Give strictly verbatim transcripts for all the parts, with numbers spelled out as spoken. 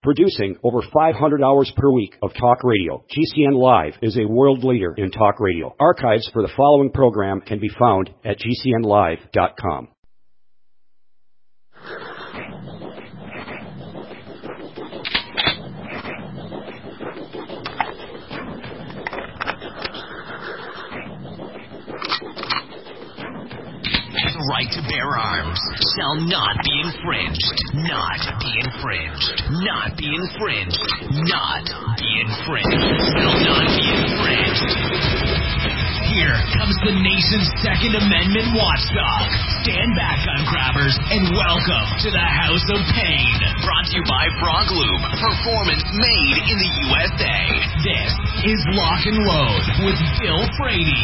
Producing over five hundred hours per week of talk radio, G C N Live is a world leader in talk radio. Archives for the following program can be found at G C N live dot com. The right to bear arms shall not be infringed. Not be infringed. Not be infringed. Not be infringed. Shall not be infringed. Here comes the nation's Second Amendment watchdog. Stand back, gun grabbers, and welcome to the House of Pain. Brought to you by Frog Lube. Performance made in the U S A. This is Lock and Load with Bill Frady.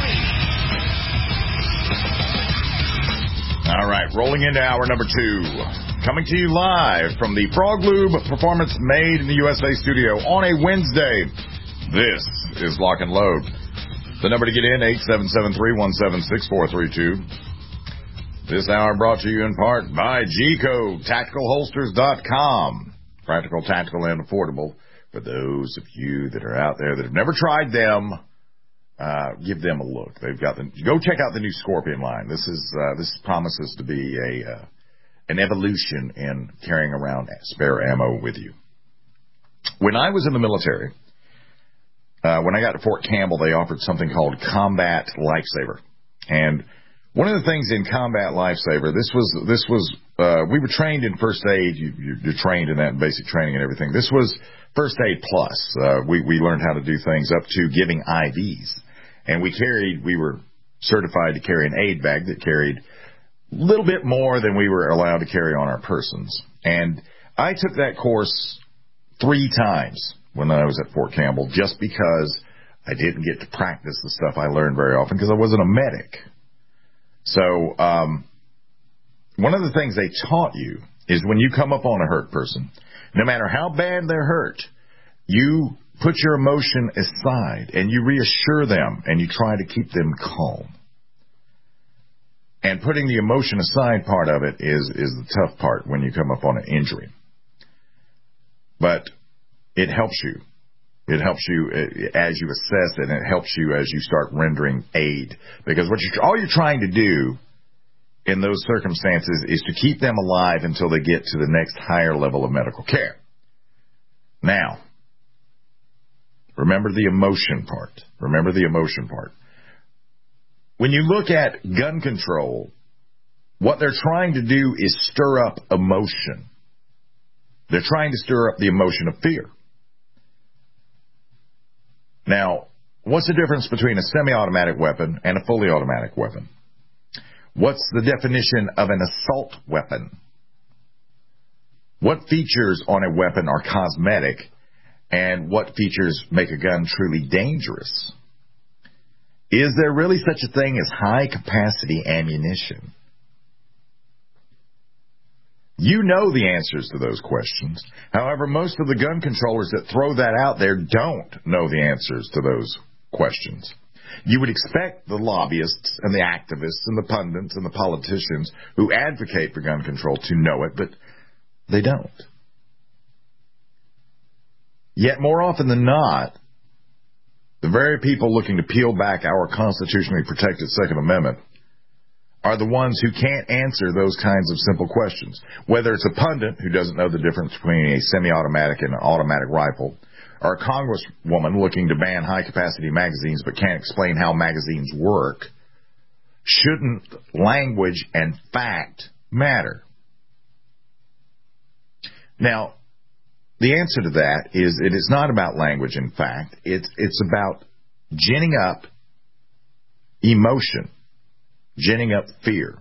All right, rolling into hour number two. Coming to you live from the Frog Lube Performance Made in the U S A studio on a Wednesday. This is Lock and Load. The number to get in, eight seven seven, three one seven, six four three two. This hour brought to you in part by G Code, tactical holsters dot com. Practical, tactical, and affordable. For those of you that are out there that have never tried them, Uh, give them a look. They've got the, go check out the new Scorpion line. This is, uh, this promises to be a, uh, an evolution in carrying around spare ammo with you. When I was in the military, uh, when I got to Fort Campbell, they offered something called Combat Lifesaver. And one of the things in Combat Lifesaver, this was, this was, uh, we were trained in first aid. You, you're trained in that in basic training and everything. This was first aid plus. Uh, we, we learned how to do things up to giving I Vs. And we carried, we were certified to carry an aid bag that carried a little bit more than we were allowed to carry on our persons. And I took that course three times when I was at Fort Campbell just because I didn't get to practice the stuff I learned very often because I wasn't a medic. So um, one of the things they taught you is when you come up on a hurt person, no matter how bad they're hurt, you put your emotion aside and you reassure them and you try to keep them calm. And putting the emotion aside part of it is, is the tough part when you come up on an injury. But it helps you. It helps you as you assess it, and it helps you as you start rendering aid. Because what you, all you're trying to do in those circumstances is to keep them alive until they get to the next higher level of medical care. Now, remember the emotion part. Remember the emotion part. When you look at gun control, what they're trying to do is stir up emotion. They're trying to stir up the emotion of fear. Now, what's the difference between a semi-automatic weapon and a fully automatic weapon? What's the definition of an assault weapon? What features on a weapon are cosmetic? And what features make a gun truly dangerous? Is there really such a thing as high-capacity ammunition? You know the answers to those questions. However, most of the gun controllers that throw that out there don't know the answers to those questions. You would expect the lobbyists and the activists and the pundits and the politicians who advocate for gun control to know it, but they don't. Yet more often than not, the very people looking to peel back our constitutionally protected Second Amendment are the ones who can't answer those kinds of simple questions. Whether it's a pundit who doesn't know the difference between a semi-automatic and an automatic rifle, or a congresswoman looking to ban high-capacity magazines but can't explain how magazines work, shouldn't language and fact matter? Now, the answer to that is it is not about language and fact. It's, it's about ginning up emotion, ginning up fear.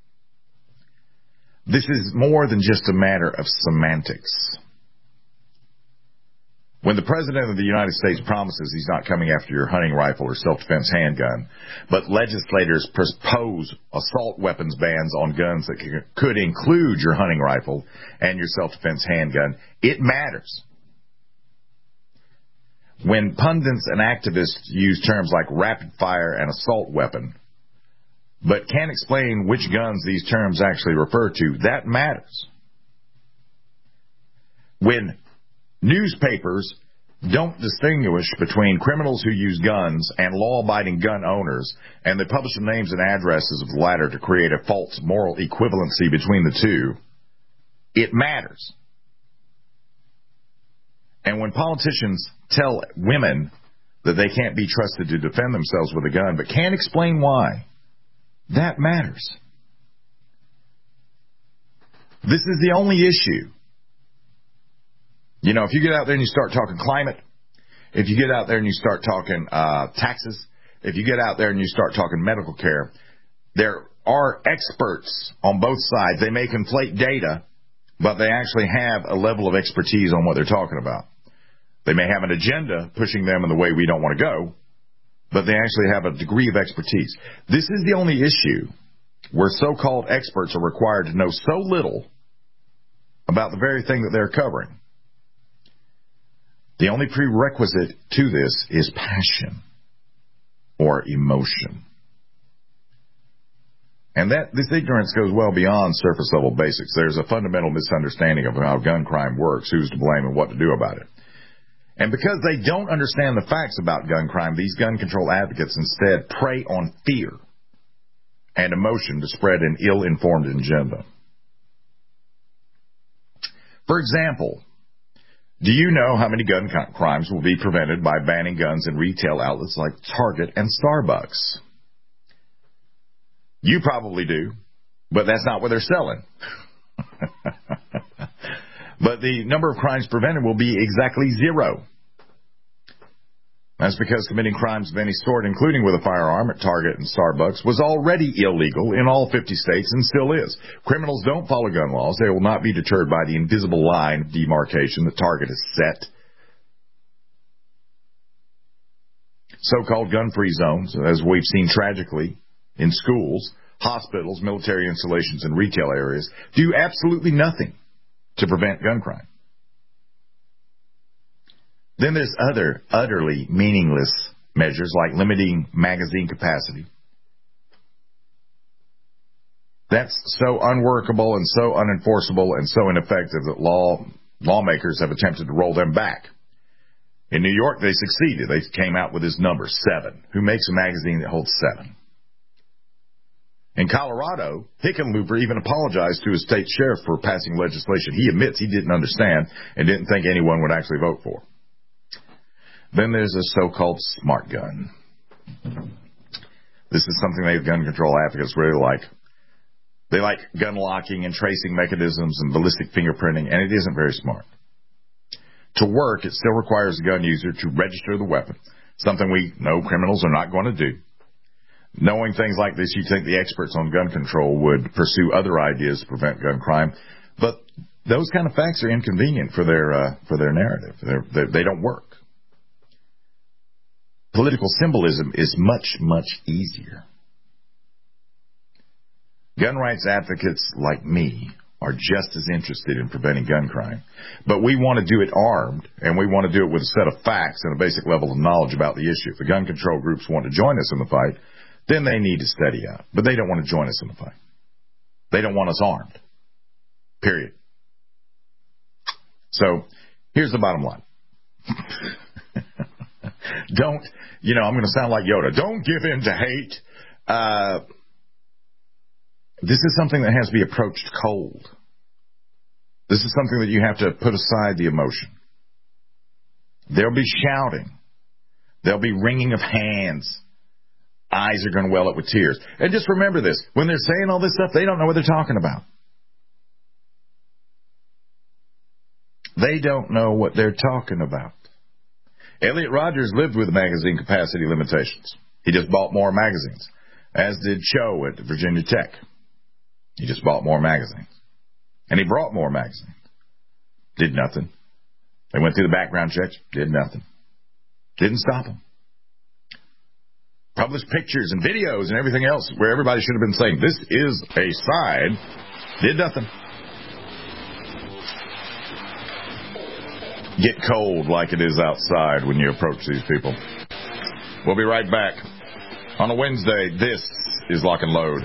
This is more than just a matter of semantics. When the President of the United States promises he's not coming after your hunting rifle or self-defense handgun, but legislators propose assault weapons bans on guns that could include your hunting rifle and your self-defense handgun, it matters. When pundits and activists use terms like rapid fire and assault weapon, but can't explain which guns these terms actually refer to, that matters. When Newspapers don't distinguish between criminals who use guns and law-abiding gun owners, and they publish the names and addresses of the latter to create a false moral equivalency between the two. It matters. And when politicians tell women that they can't be trusted to defend themselves with a gun, but can't explain why, that matters. This is the only issue. You know, if you get out there and you start talking climate, if you get out there and you start talking uh, taxes, if you get out there and you start talking medical care, there are experts on both sides. They may conflate data, but they actually have a level of expertise on what they're talking about. They may have an agenda pushing them in the way we don't want to go, but they actually have a degree of expertise. This is the only issue where so-called experts are required to know so little about the very thing that they're covering. The only prerequisite to this is passion or emotion. And that this ignorance goes well beyond surface-level basics. There's a fundamental misunderstanding of how gun crime works, who's to blame and what to do about it. And because they don't understand the facts about gun crime, these gun control advocates instead prey on fear and emotion to spread an ill-informed agenda. For example, do you know how many gun crimes will be prevented by banning guns in retail outlets like Target and Starbucks? You probably do, but that's not what they're selling. But the number of crimes prevented will be exactly zero. That's because committing crimes of any sort, including with a firearm at Target and Starbucks, was already illegal in all fifty states and still is. Criminals don't follow gun laws. They will not be deterred by the invisible line of demarcation that Target has set. So-called gun-free zones, as we've seen tragically in schools, hospitals, military installations, and retail areas, do absolutely nothing to prevent gun crime. Then there's other utterly meaningless measures like limiting magazine capacity. That's so unworkable and so unenforceable and so ineffective that law lawmakers have attempted to roll them back. In New York, they succeeded. They came out with this number, seven. Who makes a magazine that holds seven? In Colorado, Hickenlooper even apologized to his state sheriff for passing legislation he admits he didn't understand and didn't think anyone would actually vote for. Then there's a so-called smart gun. This is something they gun control advocates really like. They like gun locking and tracing mechanisms and ballistic fingerprinting, and it isn't very smart. To work, it still requires the gun user to register the weapon, something we know criminals are not going to do. Knowing things like this, you'd think the experts on gun control would pursue other ideas to prevent gun crime, but those kind of facts are inconvenient for their uh, for their narrative. They're, they're, they don't work. Political symbolism is much, much easier. Gun rights advocates like me are just as interested in preventing gun crime, but we want to do it armed, and we want to do it with a set of facts and a basic level of knowledge about the issue. If the gun control groups want to join us in the fight, then they need to study out. But they don't want to join us in the fight. They don't want us armed. Period. So, here's the bottom line. Don't, you know, I'm going to sound like Yoda. Don't give in to hate. Uh, this is something that has to be approached cold. This is something that you have to put aside the emotion. There'll be shouting. There'll be wringing of hands. Eyes are going to well up with tears. And just remember this. When they're saying all this stuff, they don't know what they're talking about. They don't know what they're talking about. Elliot Rogers lived with magazine capacity limitations. He just bought more magazines, as did Cho at Virginia Tech. He just bought more magazines. And he brought more magazines. Did nothing. They went through the background checks. Did nothing. Didn't stop them. Published pictures and videos and everything else where everybody should have been saying, this is a sign. Did nothing. Get cold like it is outside when you approach these people. We'll be right back. On a Wednesday, this is Lock and Load.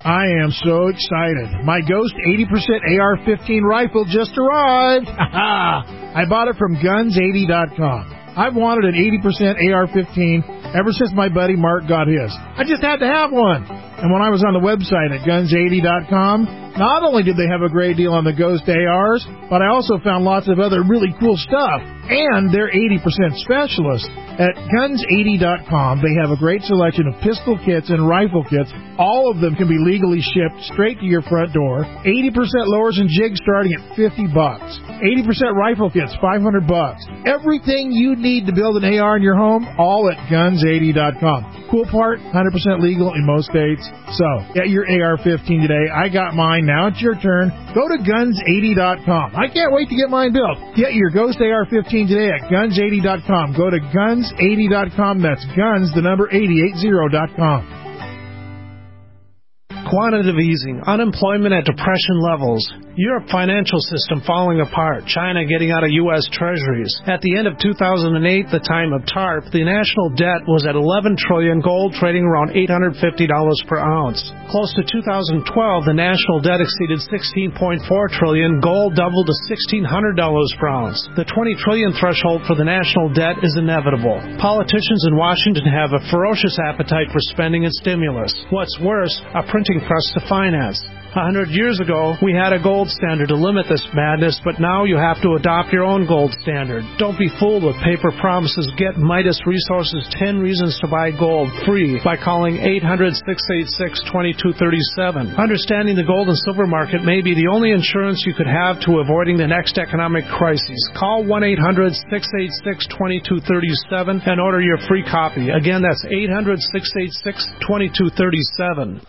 I am so excited. My Ghost eighty percent A R fifteen rifle just arrived. I bought it from guns eighty dot com. I've wanted an eighty percent A R fifteen ever since my buddy Mark got his. I just had to have one. And when I was on the website at guns eighty dot com, not only did they have a great deal on the Ghost A Rs, but I also found lots of other really cool stuff. And they're eighty percent specialists. At guns eighty dot com, they have a great selection of pistol kits and rifle kits. All of them can be legally shipped straight to your front door. eighty percent lowers and jigs starting at fifty bucks. eighty percent rifle kits, five hundred bucks. Everything you need to build an A R in your home, all at guns eighty dot com. Cool part, one hundred percent legal in most states. So, get your A R fifteen today. I got mine. Now it's your turn. Go to guns eighty dot com. I can't wait to get mine built. Get your Ghost A R fifteen today at guns eighty dot com. Go to guns eighty dot com. That's guns, the number eighty, eighty dot com. Quantitative easing, unemployment at depression levels, Europe financial system falling apart, China getting out of U S treasuries. At the end of two thousand eight, the time of TARP, the national debt was at eleven trillion dollars, gold trading around eight hundred fifty dollars per ounce. Close to two thousand twelve, the national debt exceeded sixteen point four trillion dollars, gold doubled to sixteen hundred dollars per ounce. The twenty trillion dollars threshold for the national debt is inevitable. Politicians in Washington have a ferocious appetite for spending and stimulus. What's worse, a printing press to finance. A hundred years ago, we had a gold standard to limit this madness, but now you have to adopt your own gold standard. Don't be fooled with paper promises. Get Midas Resources ten Reasons to Buy Gold free by calling eight hundred, six eight six, two two three seven. Understanding the gold and silver market may be the only insurance you could have to avoiding the next economic crisis. Call one eight hundred, six eight six, two two three seven and order your free copy. Again, that's eight hundred, six eight six, two two three seven.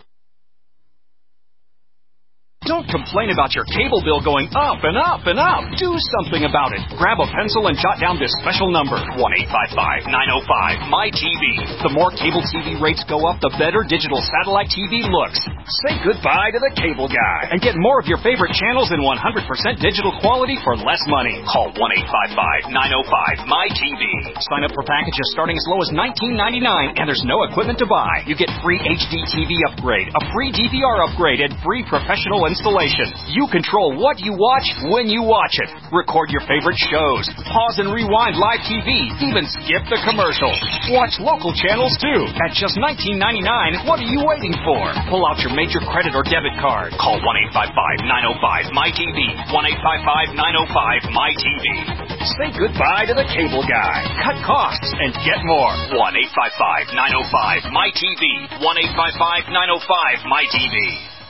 Don't complain about your cable bill going up and up and up. Do something about it. Grab a pencil and jot down this special number, one eight five five, nine oh five, M Y T V. The more cable T V rates go up, the better digital satellite T V looks. Say goodbye to the cable guy and get more of your favorite channels in one hundred percent digital quality for less money. Call one eight five five, nine oh five, M Y T V. Sign up for packages starting as low as nineteen ninety-nine, and there's no equipment to buy. You get free H D T V upgrade, a free D V R upgrade, and free professional installation. You control what you watch when you watch it. Record your favorite shows. Pause and rewind live T V. Even skip the commercials. Watch local channels too. At just nineteen ninety-nine, what are you waiting for? Pull out your major credit or debit card. Call one eight five five, nine oh five, M Y T V. one eight five five, nine oh five, M Y T V. Say goodbye to the cable guy. Cut costs and get more. one eight five five, nine oh five, M Y T V. one eight five five, nine oh five, M Y T V.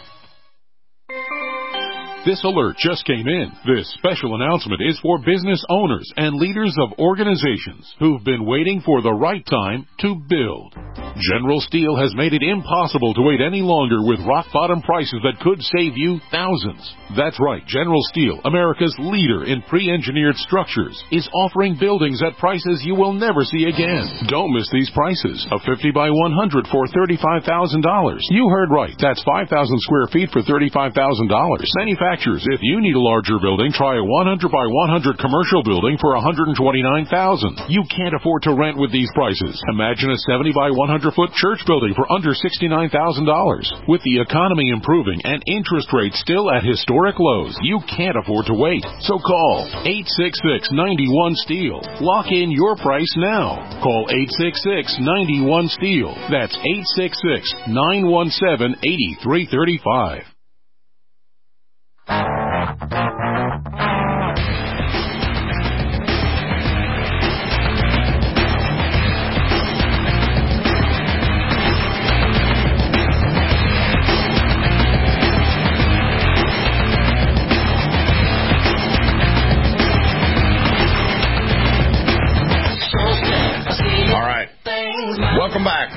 This alert just came in. This special announcement is for business owners and leaders of organizations who've been waiting for the right time to build. General Steel has made it impossible to wait any longer with rock-bottom prices that could save you thousands. That's right, General Steel, America's leader in pre-engineered structures, is offering buildings at prices you will never see again. Don't miss these prices. A fifty by one hundred for thirty-five thousand dollars. You heard right. That's five thousand square feet for thirty-five thousand dollars. Manufacturers, if you need a larger building, try a one hundred by one hundred commercial building for one hundred twenty-nine thousand dollars. You can't afford to rent with these prices. Imagine a seventy by one hundred foot church building for under sixty-nine thousand dollars. With the economy improving and interest rates still at historic lows, you can't afford to wait. So call eight six six, nine one, STEEL. Lock in your price now. Call eight six six, nine one, STEEL. That's eight six six, nine one seven, eight three three five. Welcome back.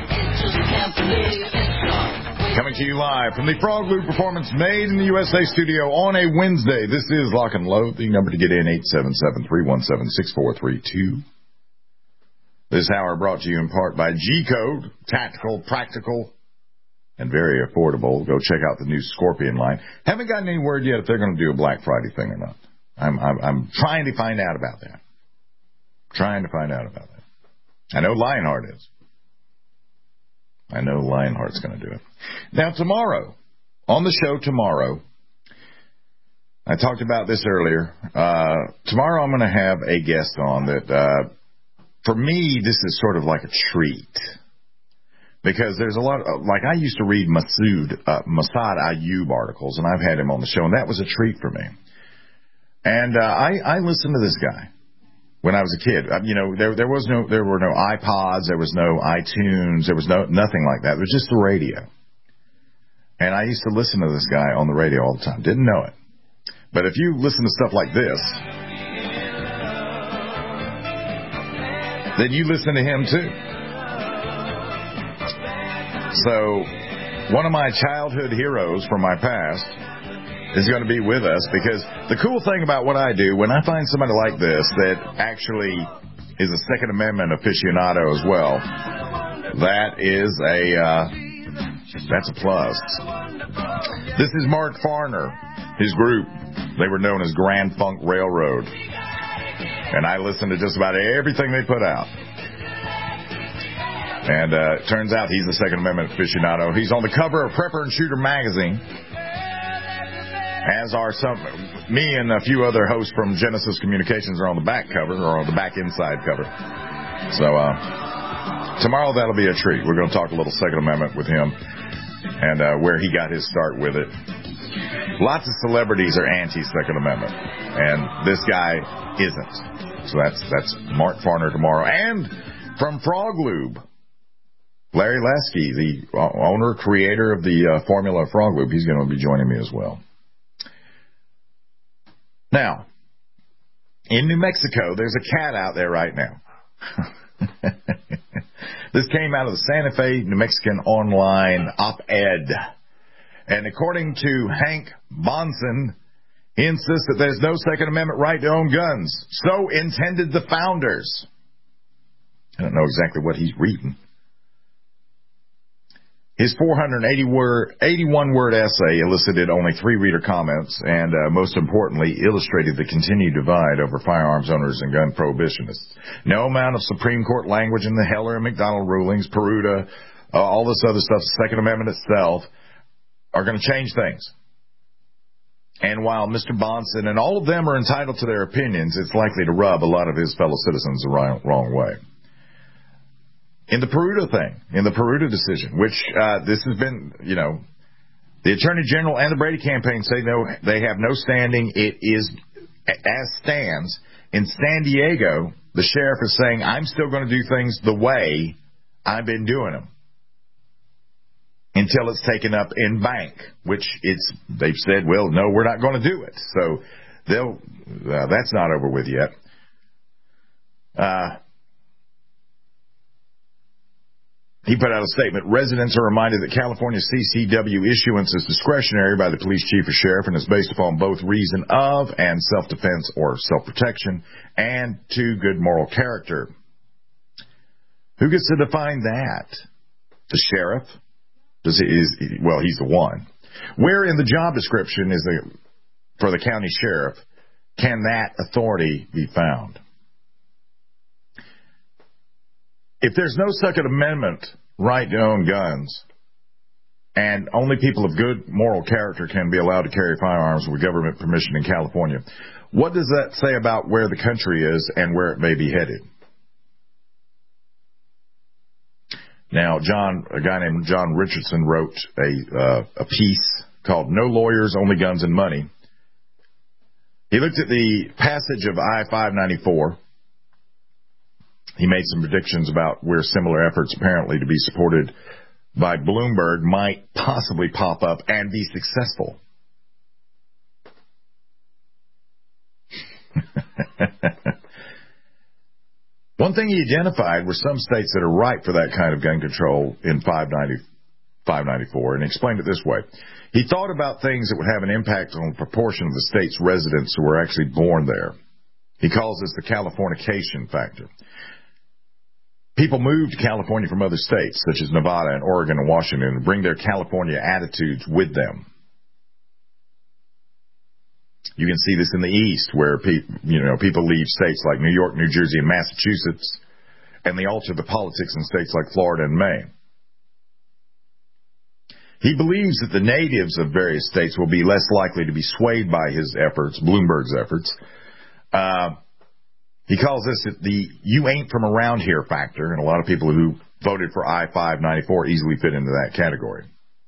Coming to you live from the Frog Loop Performance Made in the U S A studio on a Wednesday. This is Lock and Load. The number to get in, eight seven seven, three one seven, six four three two. This hour brought to you in part by G-Code. Tactical, practical, and very affordable. Go check out the new Scorpion line. Haven't gotten any word yet if they're going to do a Black Friday thing or not. I'm, I'm, I'm trying to find out about that. Trying to find out about that. I know Lionheart is. I know Lionheart's going to do it. Now, tomorrow, on the show tomorrow, I talked about this earlier. Uh, tomorrow I'm going to have a guest on that, uh, for me, this is sort of like a treat. Because there's a lot of, like I used to read Masood, uh, Massad Ayub articles, and I've had him on the show, and that was a treat for me. And uh, I, I listened to this guy when I was a kid. Uh, you know, there there was no, there were no iPods, there was no iTunes, there was no nothing like that. It was just the radio. And I used to listen to this guy on the radio all the time. Didn't know it. But if you listen to stuff like this, then you listen to him too. So, one of my childhood heroes from my past is going to be with us, because the cool thing about what I do, when I find somebody like this that actually is a Second Amendment aficionado as well, that is a, uh, that's a plus. This is Mark Farner, his group. They were known as Grand Funk Railroad. And I listen to just about everything they put out. And uh, it turns out he's the Second Amendment aficionado. He's on the cover of Prepper and Shooter magazine, as are some, me and a few other hosts from Genesis Communications are on the back cover, or on the back inside cover. So uh, tomorrow that'll be a treat. We're going to talk a little Second Amendment with him and uh, where he got his start with it. Lots of celebrities are anti-Second Amendment, and this guy isn't. So that's that's Mark Farner tomorrow. And from Frog Lube, Larry Lasky, the owner, creator of the uh, formula Frog Lube, he's going to be joining me as well. Now, in New Mexico, there's a cat out there right now. This came out of the Santa Fe, New Mexican online op-ed. And according to Hank Bonson, he insists that there's no Second Amendment right to own guns. So intended the founders. I don't know exactly what he's reading. His four hundred eighty-one word essay elicited only three reader comments and, uh, most importantly, illustrated the continued divide over firearms owners and gun prohibitionists. No amount of Supreme Court language in the Heller and McDonald rulings, Peruta, uh, all this other stuff, the Second Amendment itself, are going to change things. And while Mister Bonson and all of them are entitled to their opinions, it's likely to rub a lot of his fellow citizens the wrong, wrong way. In the Peruta thing, in the Peruta decision, which uh, this has been, you know, the Attorney General and the Brady campaign say no, they have no standing. It is as stands. In San Diego, the sheriff is saying, I'm still going to do things the way I've been doing them until it's taken up in bank, which it's, they've said, well, no, we're not going to do it. So they'll, uh, that's not over with yet. Uh, He put out a statement. Residents are reminded that California C C W issuance is discretionary by the police chief or sheriff and is based upon both reason of and self-defense or self-protection and to good moral character. Who gets to define that? The sheriff? Does he, is, well, he's the one. Where in the job description is the, for the county sheriff, can that authority be found? If there's no Second Amendment right to own guns, and only people of good moral character can be allowed to carry firearms with government permission in California, what does that say about where the country is and where it may be headed? Now, John, a guy named John Richardson wrote a, uh, a piece called No Lawyers, Only Guns and Money. He looked at the passage of I five ninety-four. He made some predictions about where similar efforts apparently to be supported by Bloomberg might possibly pop up and be successful. One thing he identified were some states that are ripe for that kind of gun control in five ninety-four, and he explained it this way. He thought about things that would have an impact on the proportion of the state's residents who were actually born there. He calls this the Californication factor. People move to California from other states, such as Nevada and Oregon and Washington, and bring their California attitudes with them. You can see this in the East, where pe- you know people leave states like New York, New Jersey, and Massachusetts, and they alter the politics in states like Florida and Maine. He believes that the natives of various states will be less likely to be swayed by his efforts, Bloomberg's efforts. Uh, he calls this the you ain't from around here factor, and a lot of people who voted for I five ninety-four easily fit into that category.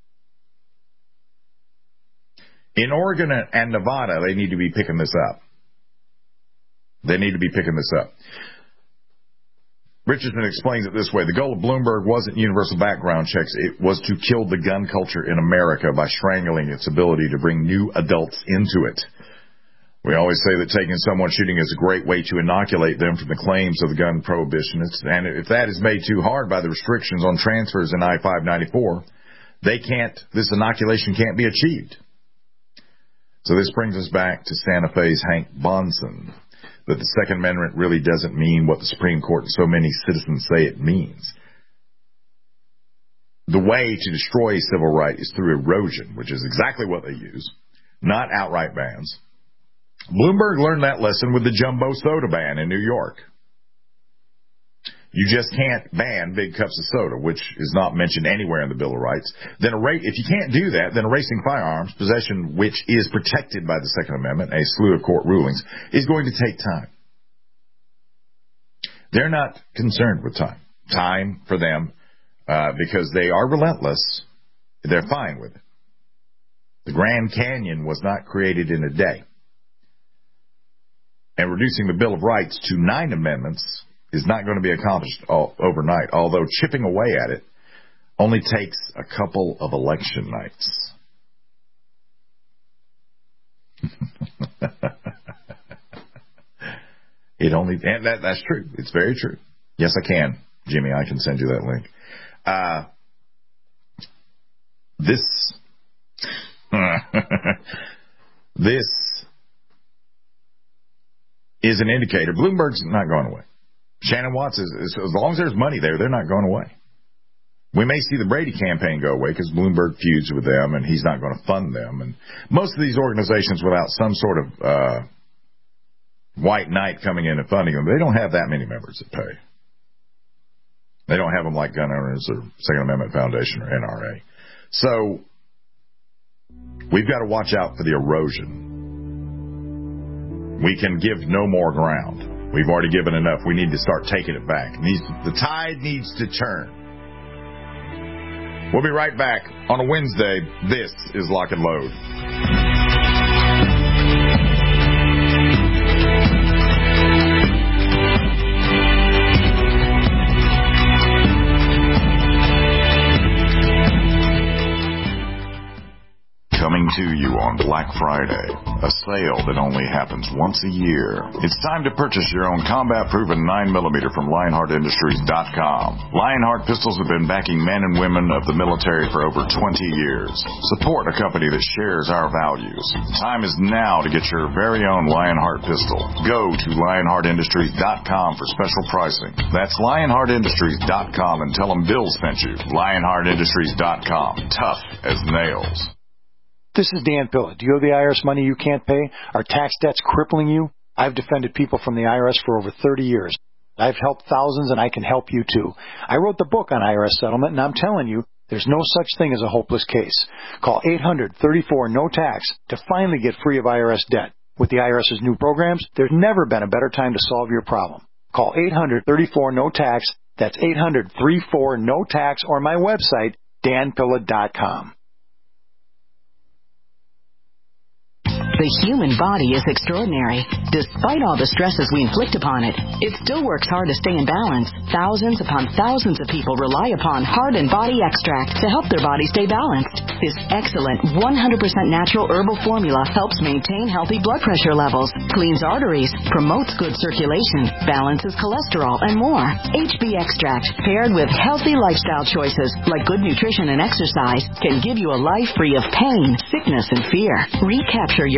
In Oregon and Nevada, they need to be picking this up. They need to be picking this up. Richardson explains it this way. The goal of Bloomberg wasn't universal background checks. It was to kill the gun culture in America by strangling its ability to bring new adults into it. We always say that taking someone shooting is a great way to inoculate them from the claims of the gun prohibitionists. And if that is made too hard by the restrictions on transfers in I five ninety-four, they can't, this inoculation can't be achieved. So this brings us back to Santa Fe's Hank Bonson, that the Second Amendment really doesn't mean what the Supreme Court and so many citizens say it means. The way to destroy a civil right is through erosion, which is exactly what they use, not outright bans. Bloomberg learned that lesson with the jumbo soda ban in New York. You just can't ban big cups of soda, which is not mentioned anywhere in the Bill of Rights. Then a ra- if you can't do that, then erasing firearms, possession which is protected by the Second Amendment, a slew of court rulings, is going to take time. They're not concerned with time. Time for them, uh, because they are relentless, they're fine with it. The Grand Canyon was not created in a day. And reducing the Bill of Rights to nine amendments is not going to be accomplished all, overnight, although chipping away at it only takes a couple of election nights. It only, and that, that's true. It's very true. Yes, I can, Jimmy. I can send you that link. Uh, this, this is an indicator. Bloomberg's not going away. Shannon Watts, is, is, as long as there's money there, they're not going away. We may see the Brady campaign go away because Bloomberg feuds with them and he's not going to fund them. And most of these organizations without some sort of uh, white knight coming in and funding them, they don't have that many members that pay. They don't have them like Gun Owners or Second Amendment Foundation or N R A. So we've got to watch out for the erosion. We can give no more ground. We've already given enough. We need to start taking it back. Needs, the tide needs to turn. We'll be right back on a Wednesday. This is Lock and Load. Coming to you on Black Friday, a sale that only happens once a year. It's time to purchase your own combat-proven nine millimeter from Lionheart Industries dot com. Lionheart pistols have been backing men and women of the military for over twenty years. Support a company that shares our values. The time is now to get your very own Lionheart pistol. Go to Lionheart Industries dot com for special pricing. That's Lionheart Industries dot com and tell them Bill sent you. Lionheart Industries dot com. Tough as nails. This is Dan Pilla. Do you owe the I R S money you can't pay? Are tax debts crippling you? I've defended people from the I R S for over thirty years. I've helped thousands, and I can help you, too. I wrote the book on I R S settlement, and I'm telling you, there's no such thing as a hopeless case. Call eight hundred thirty-four no tax to finally get free of I R S debt. With the IRS's new programs, there's never been a better time to solve your problem. Call eight hundred thirty-four no tax. That's eight hundred thirty-four no tax, or my website, dan pilla dot com. The human body is extraordinary. Despite all the stresses we inflict upon it, it still works hard to stay in balance. Thousands upon thousands of people rely upon Heart and Body Extract to help their body stay balanced. This excellent one hundred percent natural herbal formula helps maintain healthy blood pressure levels, cleans arteries, promotes good circulation, balances cholesterol, and more. H B Extract, paired with healthy lifestyle choices like good nutrition and exercise, can give you a life free of pain, sickness, and fear. Recapture your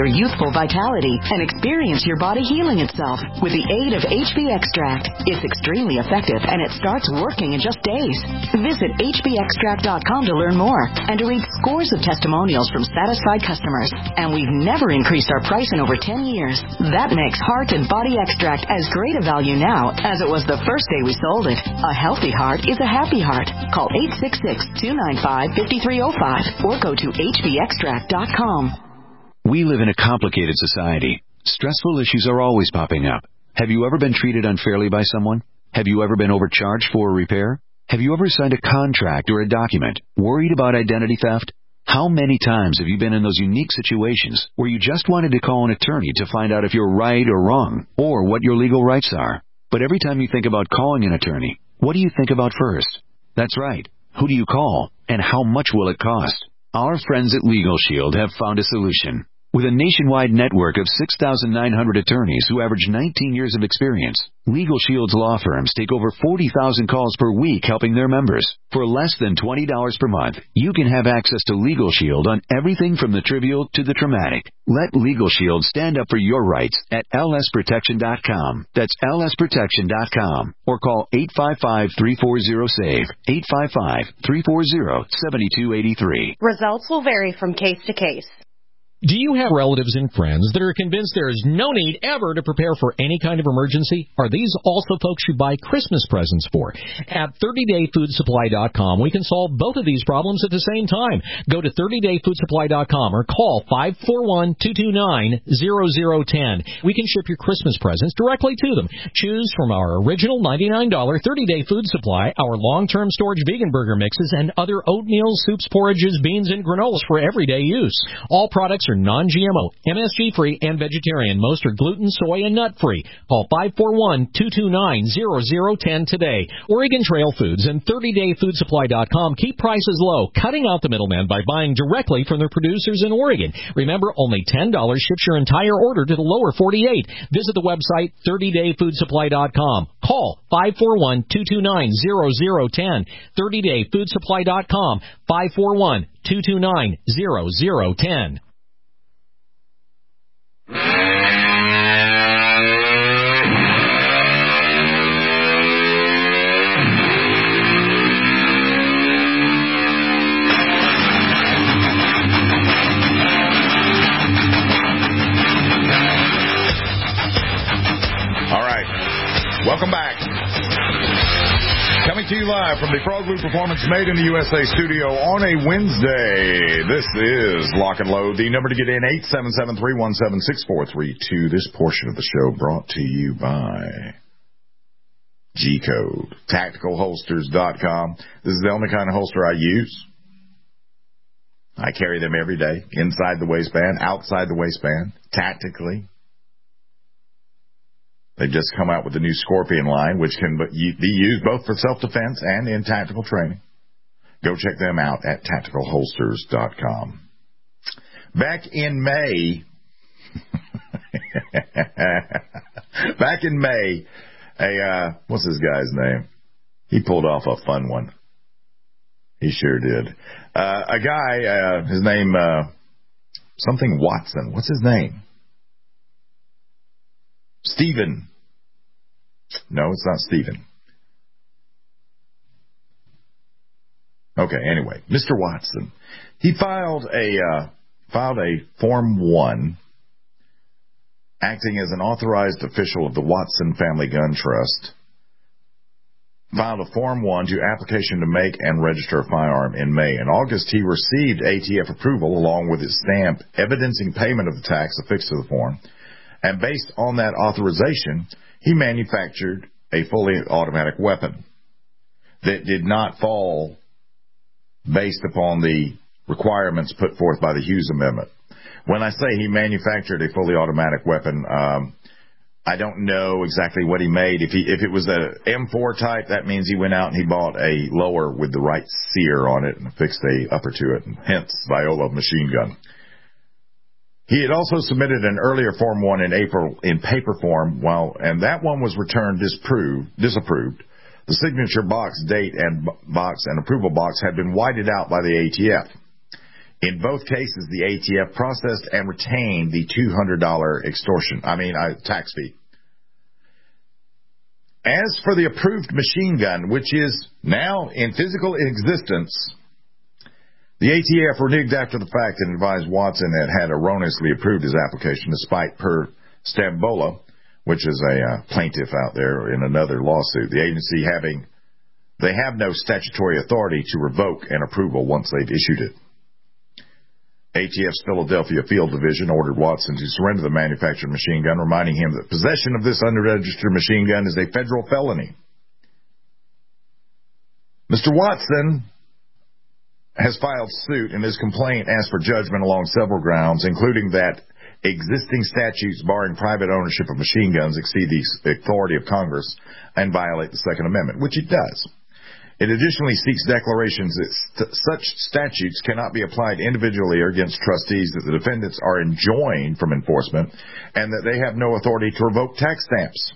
your youthful vitality and experience your body healing itself with the aid of H B Extract. It's extremely effective and it starts working in just days. Visit H B extract dot com to learn more and to read scores of testimonials from satisfied customers. And we've never increased our price in over ten years. That makes Heart and Body Extract as great a value now as it was the first day we sold it. A healthy heart is a happy heart. Call eight six six, two nine five, five three zero five or go to H B extract dot com. We live in a complicated society. Stressful issues are always popping up. Have you ever been treated unfairly by someone? Have you ever been overcharged for a repair? Have you ever signed a contract or a document worried about identity theft? How many times have you been in those unique situations where you just wanted to call an attorney to find out if you're right or wrong or what your legal rights are? But every time you think about calling an attorney, what do you think about first? That's right. Who do you call, and how much will it cost? Our friends at Legal Shield have found a solution. With a nationwide network of six thousand nine hundred attorneys who average nineteen years of experience, Legal Shield's law firms take over forty thousand calls per week helping their members. For less than twenty dollars per month, you can have access to Legal Shield on everything from the trivial to the traumatic. Let Legal Shield stand up for your rights at L S protection dot com. That's L S protection dot com. Or call eight five five, three four zero, S A V E, eight five five, three four zero, seven two eight three. Results will vary from case to case. Do you have relatives and friends that are convinced there is no need ever to prepare for any kind of emergency? Are these also folks you buy Christmas presents for? At thirty day food supply dot com, we can solve both of these problems at the same time. Go to thirty day food supply dot com or call five four one, two two nine, zero zero one zero. We can ship your Christmas presents directly to them. Choose from our original ninety-nine dollars thirty day food supply, our long-term storage vegan burger mixes, and other oatmeal, soups, porridges, beans, and granolas for everyday use. All products are non-G M O, M S G-free, and vegetarian. Most are gluten, soy, and nut-free. Call five four one, two two nine, zero zero one zero today. Oregon Trail Foods and thirty day food supply dot com keep prices low, cutting out the middleman by buying directly from their producers in Oregon. Remember, only ten dollars ships your entire order to the lower forty-eight. Visit the website thirty day food supply dot com. Call five four one, two two nine, zero zero one zero. thirty day food supply dot com, five four one, two two nine, zero zero one zero. Welcome back. Coming to you live from the Frog Loop Performance Made in the U S A studio on a Wednesday. This is Lock and Load. The number to get in, eight seven seven, three one seven, six four three two. This portion of the show brought to you by G-Code, tactical holsters dot com. This is the only kind of holster I use. I carry them every day, inside the waistband, outside the waistband, tactically. They've just come out with the new Scorpion line, which can be used both for self-defense and in tactical training. Go check them out at tactical holsters dot com. Back in May, back in May, a, uh, what's this guy's name? He pulled off a fun one. He sure did. Uh, a guy, uh, his name, uh, something Watson. What's his name? Stephen. No, it's not Stephen. Okay, anyway, Mister Watson. He filed a uh, filed a Form one, acting as an authorized official of the Watson Family Gun Trust. Filed a Form one to application to make and register a firearm in May. In August, he received A T F approval along with his stamp evidencing payment of the tax affixed to the form. And based on that authorization, he manufactured a fully automatic weapon that did not fall based upon the requirements put forth by the Hughes Amendment. When I say he manufactured a fully automatic weapon, um, I don't know exactly what he made. If he if it was a M four type, that means he went out and he bought a lower with the right sear on it and fixed a upper to it, and hence Viola machine gun. He had also submitted an earlier Form one in April in paper form, while and that one was returned disproved, disapproved. The signature box, date, and box and approval box had been whited out by the A T F. In both cases, the A T F processed and retained the two hundred dollars extortion, I mean, uh, tax fee. As for the approved machine gun, which is now in physical existence, the A T F reneged after the fact and advised Watson that had erroneously approved his application, despite per Stambola, which is a uh, plaintiff out there in another lawsuit. The agency having, they have no statutory authority to revoke an approval once they've issued it. A T F's Philadelphia Field Division ordered Watson to surrender the manufactured machine gun, reminding him that possession of this unregistered machine gun is a federal felony. Mister Watson has filed suit, and his complaint asked for judgment along several grounds, including that existing statutes barring private ownership of machine guns exceed the authority of Congress and violate the Second Amendment, which it does. It additionally seeks declarations that st- such statutes cannot be applied individually or against trustees, that the defendants are enjoined from enforcement, and that they have no authority to revoke tax stamps.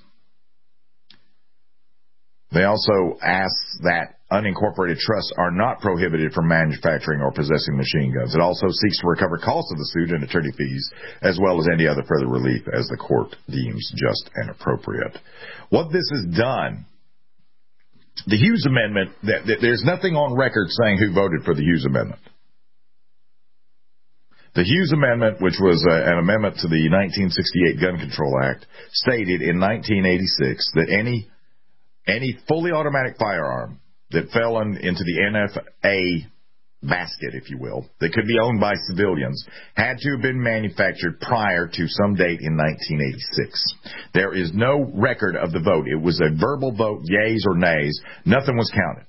They also ask that unincorporated trusts are not prohibited from manufacturing or possessing machine guns. It also seeks to recover costs of the suit and attorney fees, as well as any other further relief as the court deems just and appropriate. What this has done, the Hughes Amendment, that, that there's nothing on record saying who voted for the Hughes Amendment. The Hughes Amendment, which was uh, an amendment to the nineteen sixty-eight Gun Control Act, stated in nineteen eighty-six that any any fully automatic firearm that fell in, into the N F A basket, if you will, that could be owned by civilians, had to have been manufactured prior to some date in nineteen eighty-six. There is no record of the vote. It was a verbal vote, yays or nays. Nothing was counted.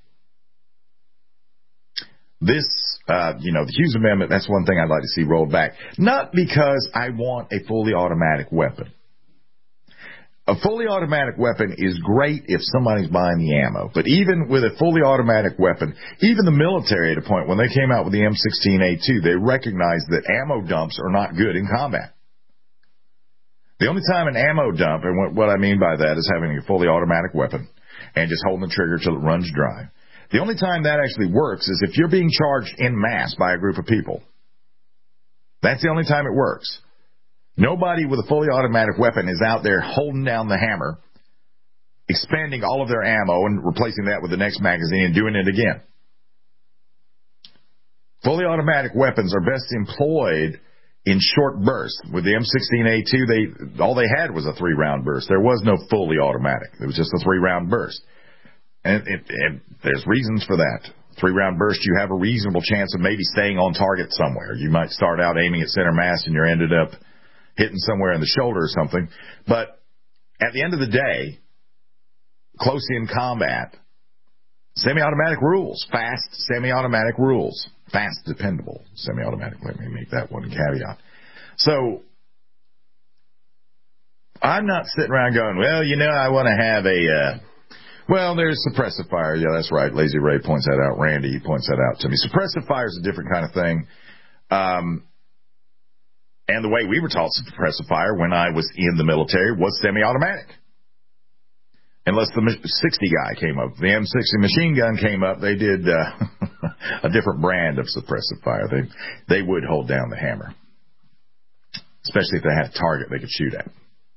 This, uh, you know, the Hughes Amendment, that's one thing I'd like to see rolled back. Not because I want a fully automatic weapon. A fully automatic weapon is great if somebody's buying the ammo. But even with a fully automatic weapon, even the military at a point, when they came out with the M sixteen A two, they recognized that ammo dumps are not good in combat. The only time an ammo dump, and what, what I mean by that is having a fully automatic weapon and just holding the trigger till it runs dry. The only time that actually works is if you're being charged en masse by a group of people. That's the only time it works. Nobody with a fully automatic weapon is out there holding down the hammer, expanding all of their ammo and replacing that with the next magazine and doing it again. Fully automatic weapons are best employed in short bursts. With the M sixteen A two, they all they had was a three-round burst. There was no fully automatic. It was just a three-round burst. And, it, and there's reasons for that. Three-round burst, you have a reasonable chance of maybe staying on target somewhere. You might start out aiming at center mass and you ended up hitting somewhere in the shoulder or something. But at the end of the day, close-in combat, semi-automatic rules, fast semi-automatic rules, fast, dependable semi-automatic. Let me make that one caveat. So I'm not sitting around going, well, you know, I want to have a, uh, well, there's suppressive fire. Yeah, that's right. Lazy Ray points that out. Randy, he points that out to me. Suppressive fire is a different kind of thing. Um, And the way we were taught suppressive fire when I was in the military was semi-automatic. Unless the sixty guy came up. The M sixty machine gun came up, they did uh, a different brand of suppressive fire. They they would hold down the hammer. Especially if they had a target they could shoot at.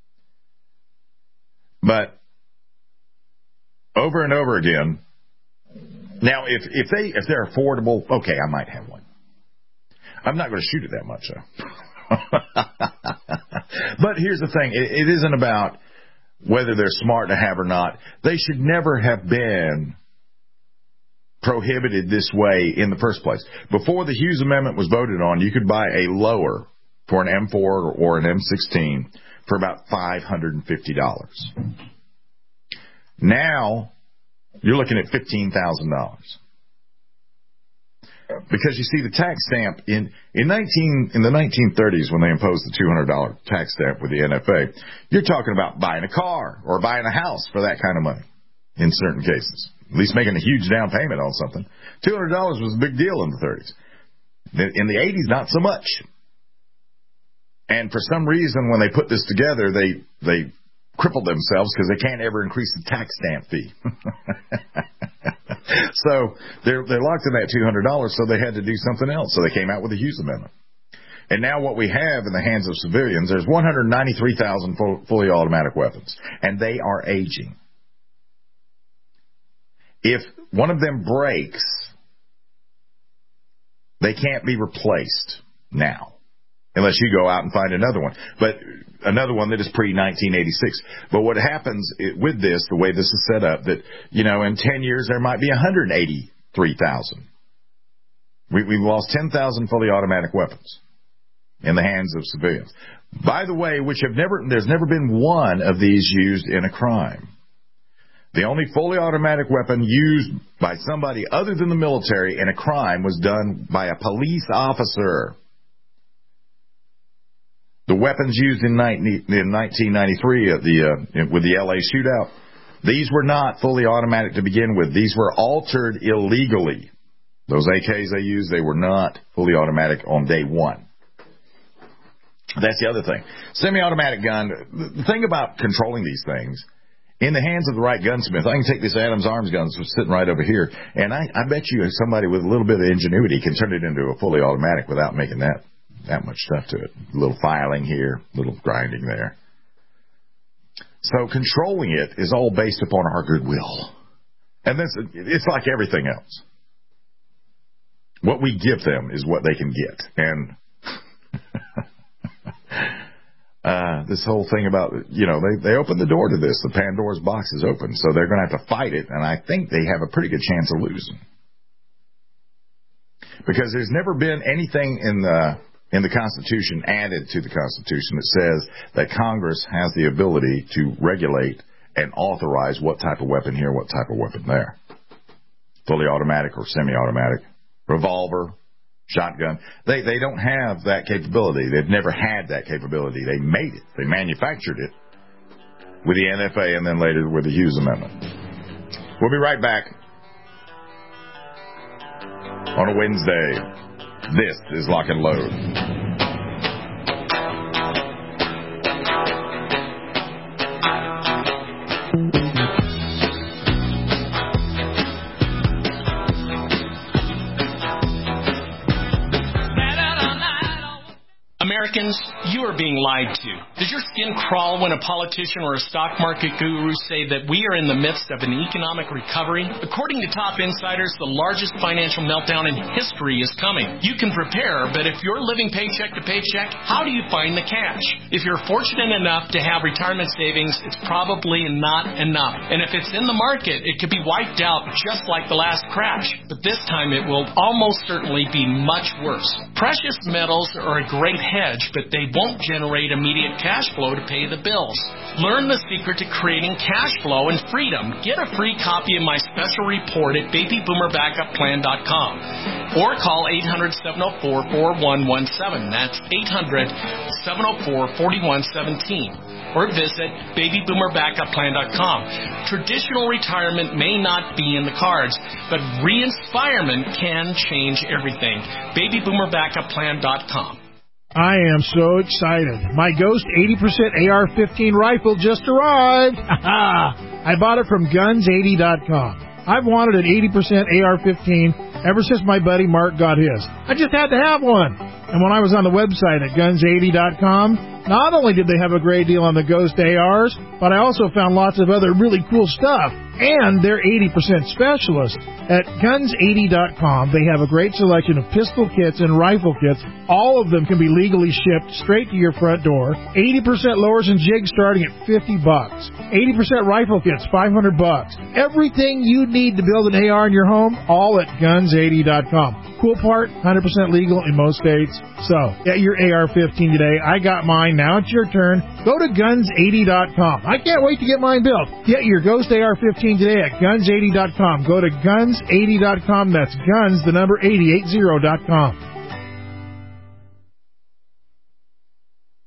But over and over again, now if, if, they, if they're affordable, okay, I might have one. I'm not going to shoot it that much, though. But here's the thing. It, it isn't about whether they're smart to have or not. They should never have been prohibited this way in the first place. Before the Hughes Amendment was voted on, you could buy a lower for an M four or an M sixteen for about five hundred fifty dollars. Now, you're looking at fifteen thousand dollars. Because you see, the tax stamp in in nineteen in the nineteen thirties, when they imposed the two hundred dollars tax stamp with the N F A, you're talking about buying a car or buying a house for that kind of money. In certain cases, at least making a huge down payment on something. two hundred dollars was a big deal in the thirties. In the eighties, not so much. And for some reason, when they put this together, they they crippled themselves because they can't ever increase the tax stamp fee. So they're, they're locked in that two hundred dollars, so they had to do something else. So they came out with the Hughes Amendment. And now what we have in the hands of civilians, there's one hundred ninety-three thousand full, fully automatic weapons, and they are aging. If one of them breaks, they can't be replaced now, unless you go out and find another one. But another one that is pre nineteen eighty-six. But what happens with this, the way this is set up, that, you know, in ten years there might be one hundred eighty-three thousand. We, we've lost ten thousand fully automatic weapons in the hands of civilians. By the way, which have never, there's never been one of these used in a crime. The only fully automatic weapon used by somebody other than the military in a crime was done by a police officer. The weapons used in nineteen ninety-three at the, uh, with the L A shootout, these were not fully automatic to begin with. These were altered illegally. Those A Ks they used, they were not fully automatic on day one. That's the other thing. Semi-automatic gun, the thing about controlling these things, in the hands of the right gunsmith, I can take this Adams Arms gun that's sitting right over here, and I, I bet you somebody with a little bit of ingenuity can turn it into a fully automatic without making that that much stuff to it. A little filing here, a little grinding there. So controlling it is all based upon our goodwill. And this, it's like everything else. What we give them is what they can get. And uh, this whole thing about, you know, they, they opened the door to this. The Pandora's box is open, so they're going to have to fight it, and I think they have a pretty good chance of losing. Because there's never been anything in the in the Constitution added to the Constitution that says that Congress has the ability to regulate and authorize what type of weapon here, what type of weapon there. Fully automatic or semi-automatic, revolver, shotgun. They they don't have that capability. They've never had that capability. They made it. They manufactured it with the N F A and then later with the Hughes Amendment. We'll be right back on a Wednesday. This is Lock and Load. Americans, you are being lied to. Does your skin crawl when a politician or a stock market guru say that we are in the midst of an economic recovery? According to top insiders, the largest financial meltdown in history is coming. You can prepare, but if you're living paycheck to paycheck, how do you find the cash? If you're fortunate enough to have retirement savings, it's probably not enough. And if it's in the market, it could be wiped out just like the last crash. But this time it will almost certainly be much worse. Precious metals are a great hedge, but they won't generate immediate cash flow to pay the bills. Learn the secret to creating cash flow and freedom. Get a free copy of my special report at baby boomer backup plan dot com or call eight hundred, seven oh four, four one one seven. That's eight hundred, seven oh four, four one one seven. Or visit baby boomer backup plan dot com. Traditional retirement may not be in the cards, but re-inspirement can change everything. baby boomer backup plan dot com. I am so excited. My Ghost eighty percent A R fifteen rifle just arrived. I bought it from guns eighty dot com. I've wanted an eighty percent A R fifteen ever since my buddy Mark got his. I just had to have one. And when I was on the website at guns eighty dot com, not only did they have a great deal on the Ghost A Rs, but I also found lots of other really cool stuff. And they're eighty percent specialists. At guns eighty dot com, they have a great selection of pistol kits and rifle kits. All of them can be legally shipped straight to your front door. eighty percent lowers and jigs starting at fifty bucks. eighty percent rifle kits, five hundred bucks. Everything you need to build an A R in your home, all at guns eighty dot com. Cool part, one hundred percent legal in most states. So, get your A R fifteen today. I got mine. Now it's your turn. Go to guns eighty dot com. I can't wait to get mine built. Get your Ghost A R fifteen today at guns eighty dot com. Go to guns eighty dot com. That's guns, the number eighty, eighty dot com.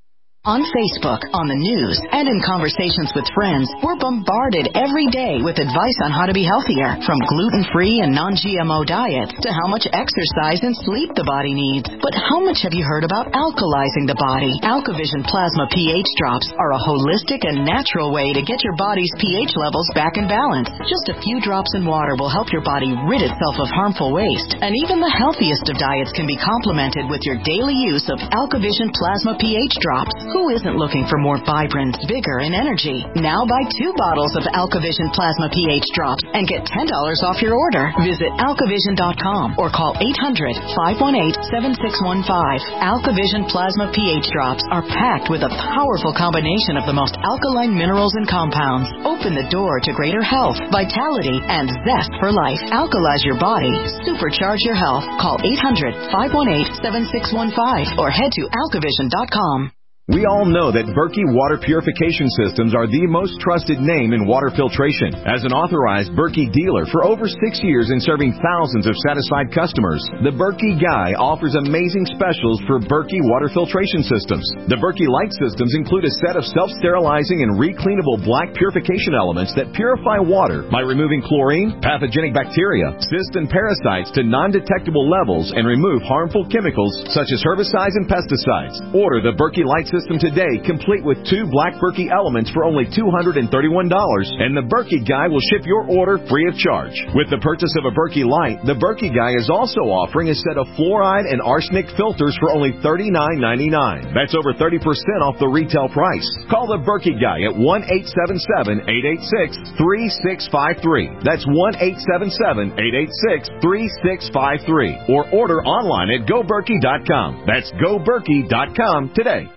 On Facebook, on the news, and in conversations with friends, we're bombarded every day with advice on how to be healthier, from gluten-free and non-G M O diets to how much exercise and sleep the body needs. But how much have you heard about alkalizing the body? AlkaVision Plasma pH drops are a holistic and natural way to get your body's pH levels back in balance. Just a few drops in water will help your body rid itself of harmful waste, and even the healthiest of diets can be complemented with your daily use of AlkaVision Plasma pH drops. Who isn't looking for more vibrance, vigor, and energy? Now buy two bottles of AlkaVision Plasma pH drops and get ten dollars off your order. Visit alkavision dot com or call eight hundred, five one eight, seven six one five. AlkaVision Plasma pH drops are packed with a powerful combination of the most alkaline minerals and compounds. Open the door to greater health, vitality, and zest for life. Alkalize your body. Supercharge your health. Call eight hundred, five one eight, seven six one five or head to alkavision dot com. We all know that Berkey Water Purification Systems are the most trusted name in water filtration. As an authorized Berkey dealer for over six years and serving thousands of satisfied customers, the Berkey Guy offers amazing specials for Berkey water filtration systems. The Berkey Light systems include a set of self-sterilizing and recleanable black purification elements that purify water by removing chlorine, pathogenic bacteria, cysts, and parasites to non-detectable levels and remove harmful chemicals such as herbicides and pesticides. Order the Berkey Light system System today, complete with two black Berkey elements for only two hundred thirty-one dollars, and the Berkey Guy will ship your order free of charge. With the purchase of a Berkey Light, the Berkey Guy is also offering a set of fluoride and arsenic filters for only thirty-nine ninety-nine. That's over thirty percent off the retail price. Call the Berkey Guy at one eight seven seven, eight eight six, three six five three. That's one eight seven seven, eight eight six, three six five three. Or order online at go berkey dot com. That's go berkey dot com today.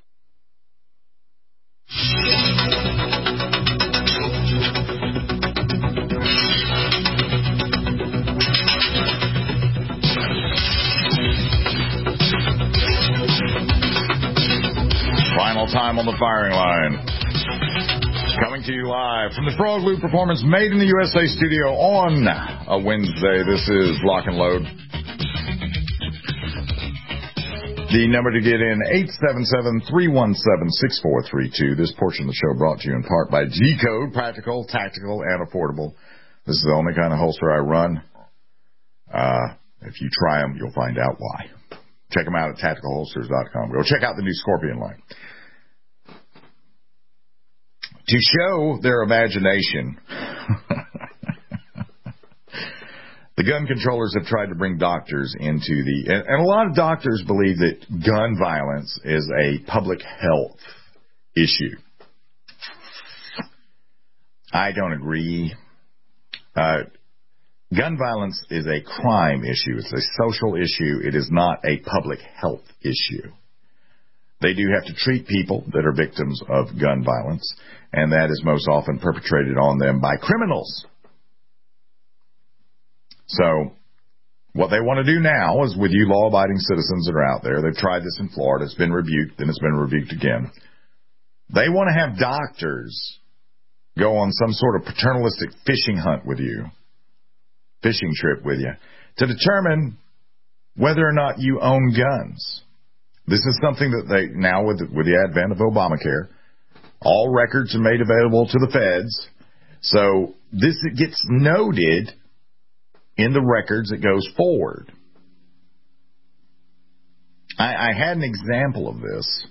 Final time on the firing line. Coming to you live from the Frog Loop Performance Made in the U S A studio on a Wednesday. This is Lock and Load. The number to get in, eight seven seven, three one seven, six four three two. This portion of the show brought to you in part by G-Code, practical, tactical, and affordable. This is the only kind of holster I run. Uh, if you try them, you'll find out why. Check them out at tactical holsters dot com. Go check out the new Scorpion line. To show their imagination, the gun controllers have tried to bring doctors into the... And, and a lot of doctors believe that gun violence is a public health issue. I don't agree. Uh, gun violence is a crime issue. It's a social issue. It is not a public health issue. They do have to treat people that are victims of gun violence, and that is most often perpetrated on them by criminals. So what they want to do now is, with you law-abiding citizens that are out there, they've tried this in Florida, it's been rebuked, and it's been rebuked again. They want to have doctors go on some sort of paternalistic fishing hunt with you, fishing trip with you, to determine whether or not you own guns. This is something that they, now with the, with the advent of Obamacare, all records are made available to the feds. So this gets noted in the records that goes forward. I, I had an example of this.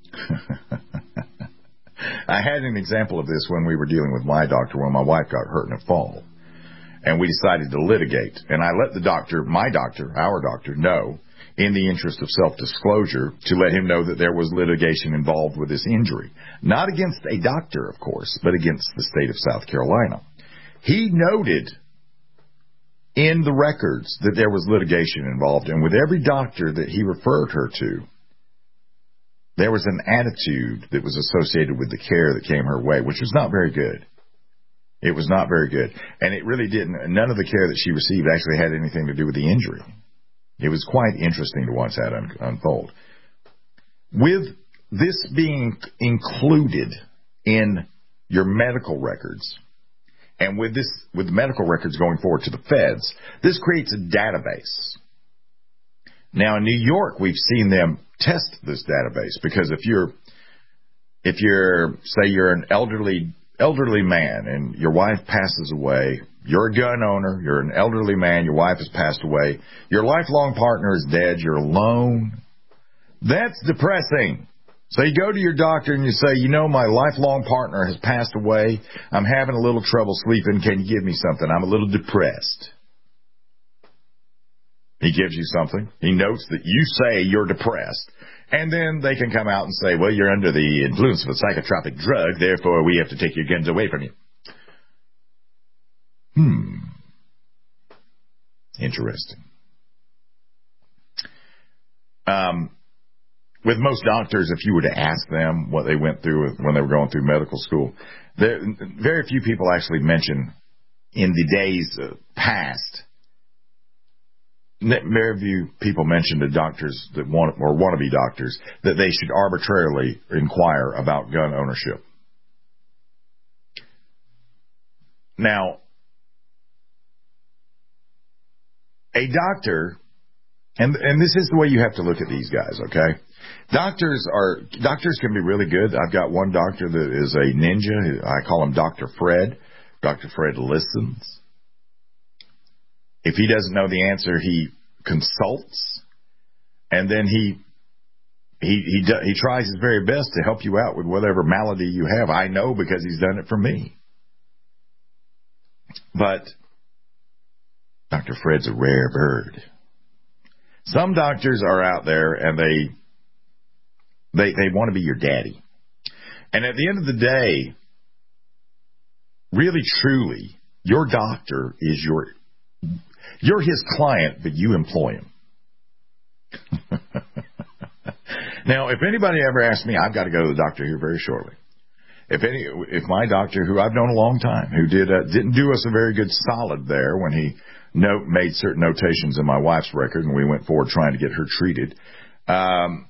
I had an example of this when we were dealing with my doctor when my wife got hurt in a fall. And we decided to litigate. And I let the doctor, my doctor, our doctor, know, in the interest of self-disclosure, to let him know that there was litigation involved with this injury. Not against a doctor, of course, but against the state of South Carolina. He noted in the records that there was litigation involved, and with every doctor that he referred her to, there was an attitude that was associated with the care that came her way, which was not very good. It was not very good. And it really didn't, none of the care that she received actually had anything to do with the injury. It was quite interesting to watch that un- unfold. With this being included in your medical records, and with this, with the medical records going forward to the feds, this creates a database. Now in New York, we've seen them test this database, because if you're if you're, say you're an elderly elderly man and your wife passes away, you're a gun owner, you're an elderly man, your wife has passed away, your lifelong partner is dead, you're alone. That's depressing. So you go to your doctor and you say, you know, my lifelong partner has passed away. I'm having a little trouble sleeping. Can you give me something? I'm a little depressed. He gives you something. He notes that you say you're depressed. And then they can come out and say, well, you're under the influence of a psychotropic drug, therefore we have to take your guns away from you. Hmm. Interesting. Um, with most doctors, if you were to ask them what they went through when they were going through medical school, there, very few people actually mention in the days uh, past. Very few people mention to doctors that want or want to be doctors that they should arbitrarily inquire about gun ownership. Now, a doctor, and and this is the way you have to look at these guys, okay? Doctors are doctors can be really good. I've got one doctor that is a ninja. I call him Doctor Fred. Doctor Fred listens. If he doesn't know the answer, he consults, and then he he he do, he tries his very best to help you out with whatever malady you have. I know because he's done it for me. But Doctor Fred's a rare bird. Some doctors are out there and they they they want to be your daddy. And at the end of the day, really truly, your doctor is your You're his client, but you employ him. Now, if anybody ever asks me, I've got to go to the doctor here very shortly. If any, if my doctor, who I've known a long time, who did uh, didn't do us a very good solid there when he note, made certain notations in my wife's record, and we went forward trying to get her treated. Um,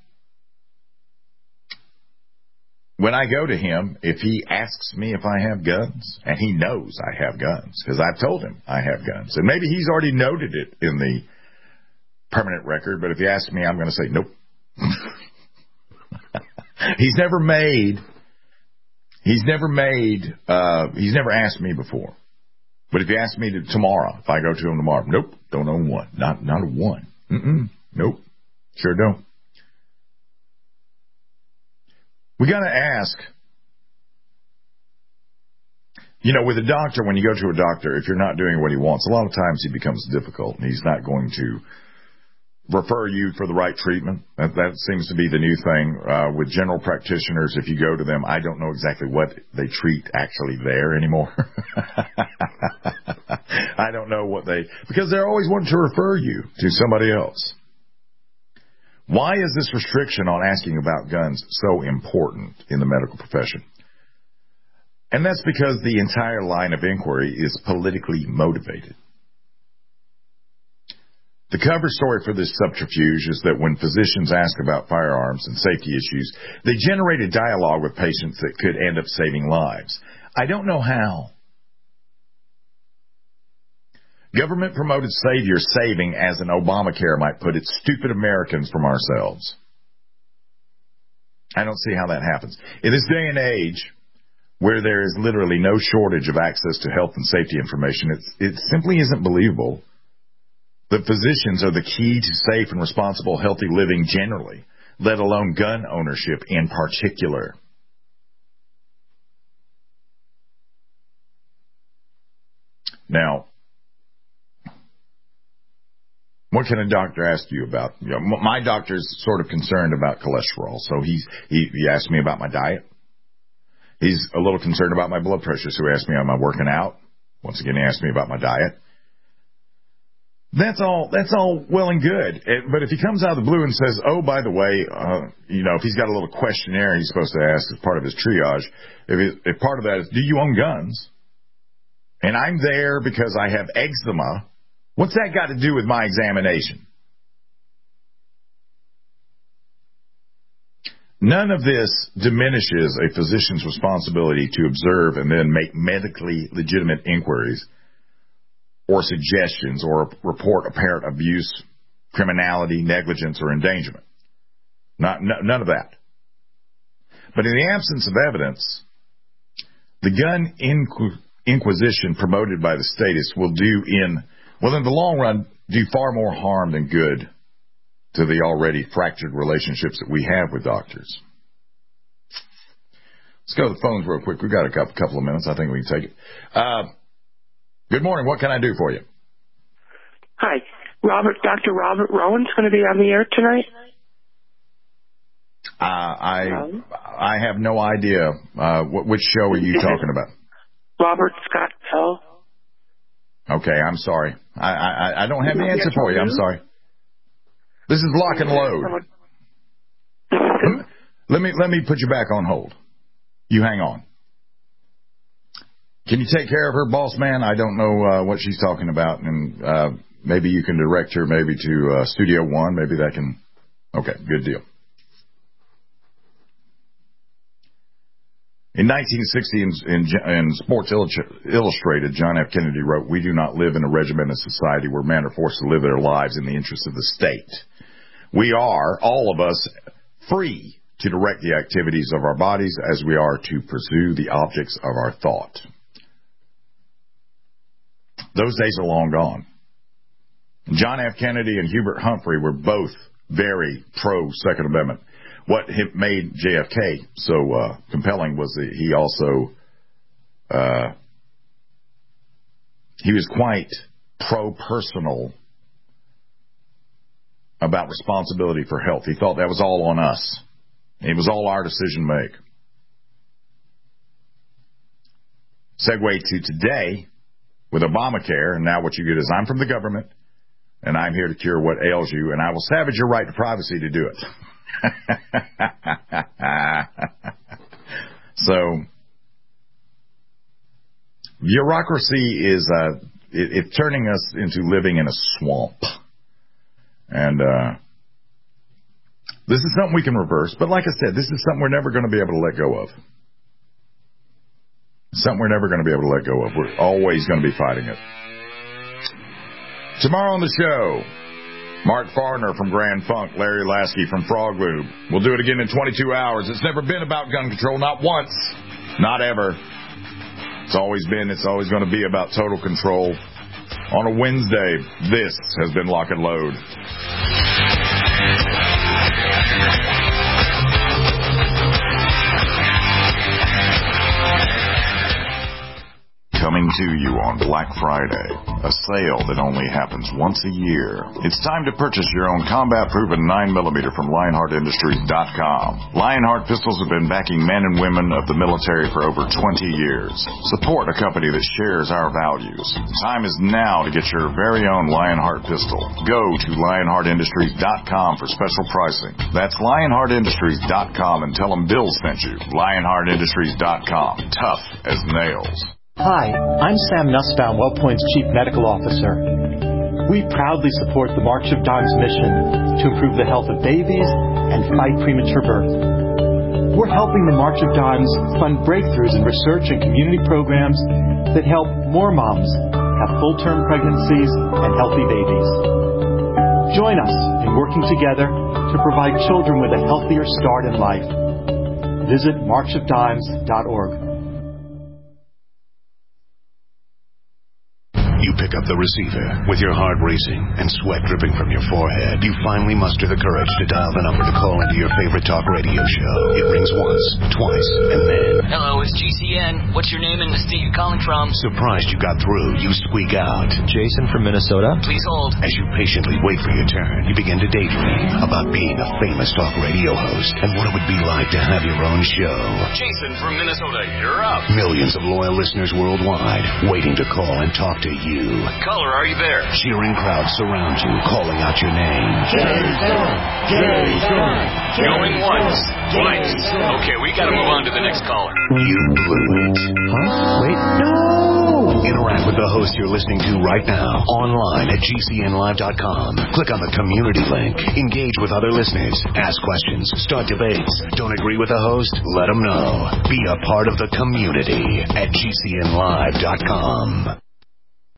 when I go to him, if he asks me if I have guns, and he knows I have guns, because I've told him I have guns, and maybe he's already noted it in the permanent record, but if he asks me, I'm going to say nope. He's never made, he's never made, uh, he's never asked me before. But if you ask me to, tomorrow, if I go to him tomorrow, nope, don't own one. Not, not a one. Mm-mm, nope, sure don't. We got to ask, you know, with a doctor, when you go to a doctor, if you're not doing what he wants, a lot of times he becomes difficult, and he's not going to refer you for the right treatment. That, that seems to be the new thing uh, with general practitioners. If you go to them, I don't know exactly what they treat actually there anymore. I don't know what they, because they're always wanting to refer you to somebody else. Why is this restriction on asking about guns so important in the medical profession? And that's because the entire line of inquiry is politically motivated. The cover story for this subterfuge is that when physicians ask about firearms and safety issues, they generate a dialogue with patients that could end up saving lives. I don't know how. Government-promoted savior saving, as an Obamacare might put it, stupid Americans from ourselves. I don't see how that happens. In this day and age, where there is literally no shortage of access to health and safety information, it's, it simply isn't believable that physicians are the key to safe and responsible, healthy living generally, let alone gun ownership in particular. Now, what can a doctor ask you about? You know, my doctor's sort of concerned about cholesterol, so he's, he, he asked me about my diet. He's a little concerned about my blood pressure, so he asked me, am I working out? Once again, he asked me about my diet. That's all, that's all well and good. It, but if he comes out of the blue and says, oh, by the way, uh, you know, if he's got a little questionnaire he's supposed to ask as part of his triage, if, it, if part of that is, do you own guns? And I'm there because I have eczema, what's that got to do with my examination? None of this diminishes a physician's responsibility to observe and then make medically legitimate inquiries or suggestions or report apparent abuse, criminality, negligence, or endangerment. Not, n- none of that. But in the absence of evidence, the gun inqu- inquisition promoted by the statists will do in, well, in the long run, do far more harm than good to the already fractured relationships that we have with doctors. Let's go to the phones real quick. We've got a couple, couple of minutes. I think we can take it. Uh, good morning. What can I do for you? Hi. Robert, Doctor Robert Rowan's going to be on the air tonight? Uh, I um, I have no idea. Uh, what, which show are you talking about? Robert Scott Bell. Okay, I'm sorry. I, I, I don't have the answer for you. I'm sorry. This is Lock and Load. Let me let me put you back on hold. You hang on. Can you take care of her, boss man? I don't know uh, what she's talking about, and uh, maybe you can direct her maybe to uh, Studio One. Maybe that can. Okay, good deal. In nineteen sixty, in, in, in Sports Illustrated, John F. Kennedy wrote, "We do not live in a regimented society where men are forced to live their lives in the interest of the state. We are, all of us, free to direct the activities of our bodies as we are to pursue the objects of our thought." Those days are long gone. John F. Kennedy and Hubert Humphrey were both very pro-Second Amendment. What made J F K so uh, compelling was that he also, uh, he was quite pro-personal about responsibility for health. He thought that was all on us. It was all our decision to make. Segue to today with Obamacare, and now what you get is, I'm from the government, and I'm here to cure what ails you, and I will savage your right to privacy to do it. So, bureaucracy is uh, it, it's turning us into living in a swamp. And uh, this is something we can reverse. But like I said, this is something we're never going to be able to let go of. Something we're never going to be able to let go of. We're always going to be fighting it. Tomorrow on the show, Mark Farner from Grand Funk, Larry Lasky from Frog Lube. We'll do it again in twenty-two hours. It's never been about gun control, not once, not ever. It's always been, it's always going to be about total control. On a Wednesday, this has been Lock and Load. Coming to you on Black Friday, a sale that only happens once a year. It's time to purchase your own combat-proven nine millimeter from Lionheart Industries dot com. Lionheart pistols have been backing men and women of the military for over twenty years. Support a company that shares our values. The time is now to get your very own Lionheart pistol. Go to Lionheart Industries dot com for special pricing. That's Lionheart Industries dot com and tell them Bill sent you. Lionheart Industries dot com. Tough as nails. Hi, I'm Sam Nussbaum, WellPoint's Chief Medical Officer. We proudly support the March of Dimes mission to improve the health of babies and fight premature birth. We're helping the March of Dimes fund breakthroughs in research and community programs that help more moms have full-term pregnancies and healthy babies. Join us in working together to provide children with a healthier start in life. Visit march of dimes dot org. You pick up the receiver with your heart racing and sweat dripping from your forehead. You finally muster the courage to dial the number to call into your favorite talk radio show. It rings once, twice, and then... Hello, it's G C N. What's your name and the state you're calling from? Surprised you got through, you squeak out. Jason from Minnesota. Please hold. As you patiently wait for your turn, you begin to daydream about being a famous talk radio host and what it would be like to have your own show. Jason from Minnesota, you're up. Millions of loyal listeners worldwide waiting to call and talk to you. Caller, are you there? Cheering crowds surround you, calling out your name. Jason! Jason! Going once, twice. Okay, we gotta move on to the next caller. You blew it. Huh? Wait, no! Interact with the host you're listening to right now, online at G C N live dot com. Click on the community link. Engage with other listeners. Ask questions. Start debates. Don't agree with the host? Let them know. Be a part of the community at G C N live dot com.